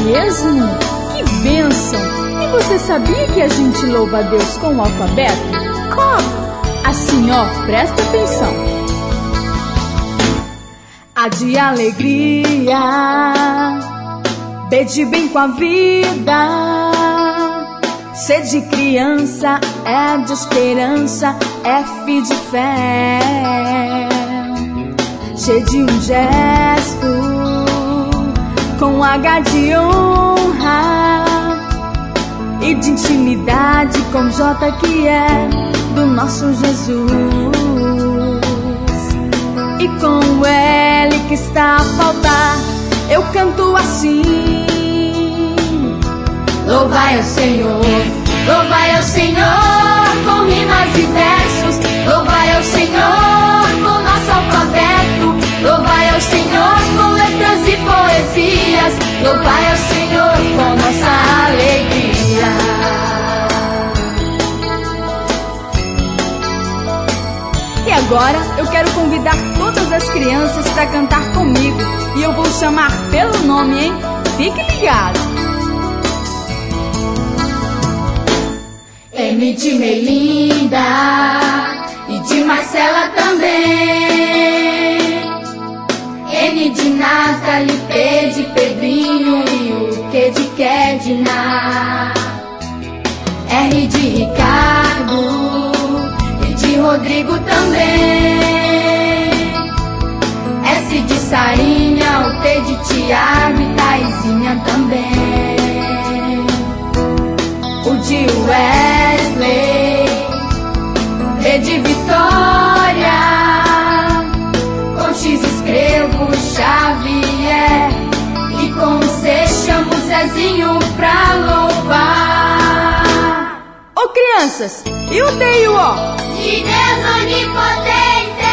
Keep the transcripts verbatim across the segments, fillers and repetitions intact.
mesmo? Que bênção! E você sabia que a gente louva a Deus com o alfabeto? Como? Assim, ó, presta atenção. A de alegria, B de bem com a vida, C de criança, E de esperança, F de fé, G de um gesto, com H de honra, e de intimidade com J que é do nosso Jesus, e com o L que está a faltar eu canto assim: louvai ao Senhor, louvai ao Senhor com rimas e versos, louvai ao Senhor com nosso alfabeto, louvai ao Senhor com letras e poesias, louvai ao Senhor com nossa alegria. E agora eu quero convidar todas as crianças para cantar comigo, e eu vou chamar pelo nome, hein? Fique ligado. M de Melinda e de Marcela também, N de Nathalie, P de Pedrinho e o Q de Kedna, R de Ricardo e de Rodrigo também, S de Sarinha, o T de Tiago e Taizinha também, o de Wesley, V de Vitória, com X escrevo Xavier, e com C chamo Zezinho pra louvar. Ô crianças, e o D e o O? De Deus onipotente.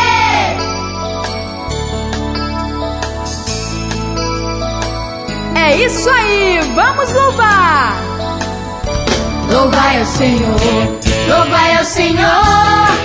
É isso aí, vamos louvar! Louvai ao Senhor, louvai ao Senhor